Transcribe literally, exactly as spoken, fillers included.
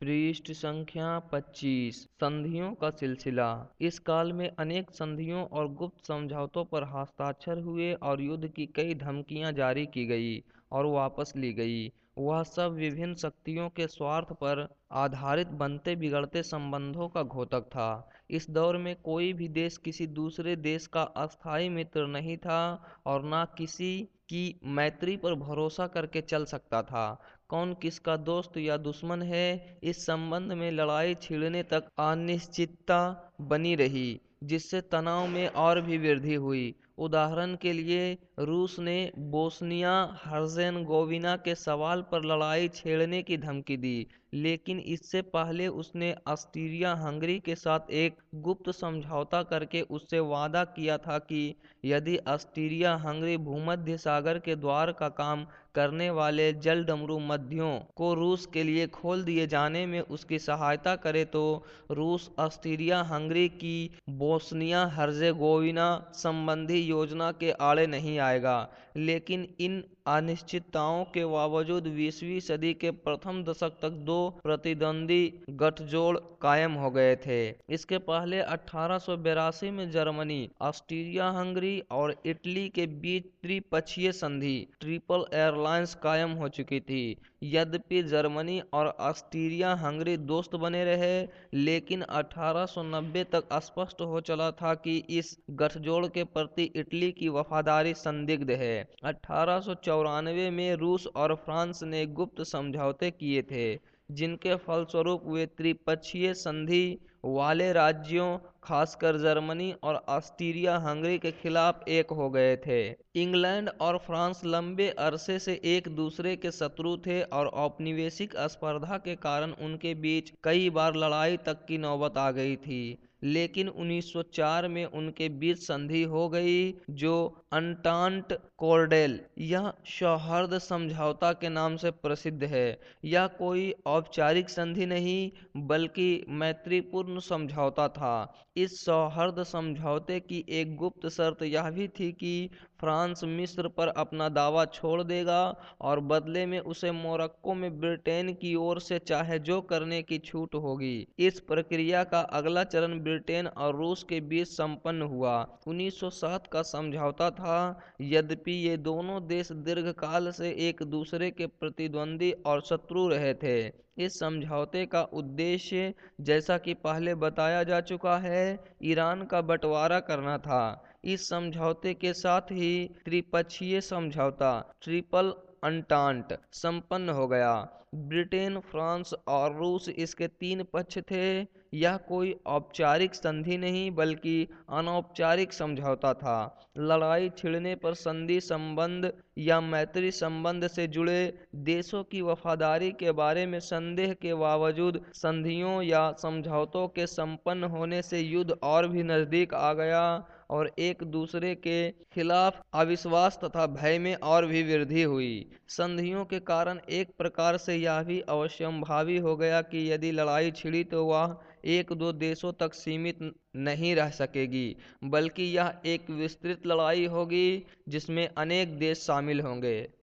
पृष्ठ संख्या पच्चीस। संधियों का सिलसिला। इस काल में अनेक संधियों और गुप्त समझौतों पर हस्ताक्षर हुए और युद्ध की कई धमकियां जारी की गई और वापस ली गई। वह सब विभिन्न शक्तियों के स्वार्थ पर आधारित बनते बिगड़ते संबंधों का घोतक था। इस दौर में कोई भी देश किसी दूसरे देश का अस्थायी मित्र नहीं था और न किसी की मैत्री पर भरोसा करके चल सकता था। कौन किसका दोस्त या दुश्मन है, इस संबंध में लड़ाई छिड़ने तक अनिश्चितता बनी रही, जिससे तनाव में और भी वृद्धि हुई। उदाहरण के लिए, रूस ने बोस्निया हर्जेगोविना के सवाल पर लड़ाई छेड़ने की धमकी दी, लेकिन इससे पहले उसने ऑस्ट्रिया हंगरी के साथ एक गुप्त समझौता करके उससे वादा किया था कि यदि ऑस्ट्रिया हंगरी भूमध्य सागर के द्वार का काम करने वाले जलडमरू मध्यों को रूस के लिए खोल दिए जाने में उसकी सहायता करे तो रूस ऑस्ट्रिया हंगरी की बोस्निया हर्जेगोविना संबंधी योजना के आड़े नहीं आएगा। लेकिन इन अनिश्चितताओं के बावजूद बीसवीं सदी के प्रथम दशक तक दो प्रतिद्वंदी गठजोड़ कायम हो गए थे। इसके पहले अठारह सौ बेरासी में जर्मनी, ऑस्ट्रिया हंगरी और इटली के बीच त्रिपक्षीय संधि ट्रिपल एलायंस कायम हो चुकी थी। यद्यपि जर्मनी और ऑस्ट्रिया हंगरी दोस्त बने रहे, लेकिन अठारह सौ नब्बे तक स्पष्ट हो चला था कि इस गठजोड़ के प्रति इटली की वफादारी संदिग्ध है। अठारह सौ चौरानवे में रूस और फ्रांस ने गुप्त समझौते किए थे, जिनके फलस्वरूप वे त्रिपक्षीय संधि वाले राज्यों, खासकर जर्मनी और ऑस्ट्रिया हंगरी के खिलाफ एक हो गए थे। इंग्लैंड और फ्रांस लंबे अरसे से एक दूसरे के शत्रु थे और औपनिवेशिक स्पर्धा के कारण उनके बीच कई बार लड़ाई तक की नौबत आ गई थी। लेकिन उन्नीस सौ चार में उनके बीच संधि हो गई, जो अंटांट कोर्डेल यह सौहार्द समझौता के नाम से प्रसिद्ध है। यह कोई औपचारिक संधि नहीं, बल्कि मैत्रीपूर्ण समझौता था। इस सौहार्द समझौते की एक गुप्त शर्त यह भी थी कि फ्रांस मिस्र पर अपना दावा छोड़ देगा और बदले में उसे मोरक्को में ब्रिटेन की ओर से चाहे जो करने की छूट होगी। इस प्रक्रिया का अगला चरण ब्रिटेन और रूस के बीच संपन्न हुआ। उन्नीस सौ सात का समझौता था। यद्यपि ये दोनों देश दीर्घकाल से एक दूसरे के प्रतिद्वंदी और शत्रु रहे थे, इस समझौते का उद्देश्य, जैसा कि पहले बताया जा चुका है, ईरान का बंटवारा करना था। इस समझौते के साथ ही त्रिपक्षीय समझौता ट्रिपल अंटांट संपन्न हो गया। ब्रिटेन, फ्रांस और रूस इसके तीन पक्ष थे। यह कोई औपचारिक संधि नहीं, बल्कि अनौपचारिक समझौता था। लड़ाई छिड़ने पर संधि संबंध या मैत्री संबंध से जुड़े देशों की वफादारी के बारे में संदेह के बावजूद संधियों या समझौतों के संपन्न होने से युद्ध और भी नजदीक आ गया और एक दूसरे के खिलाफ अविश्वास तथा भय में और भी वृद्धि हुई। संधियों के कारण एक प्रकार से यह भी अवश्यंभावी हो गया कि यदि लड़ाई छिड़ी तो वह एक दो देशों तक सीमित नहीं रह सकेगी, बल्कि यह एक विस्तृत लड़ाई होगी जिसमें अनेक देश शामिल होंगे।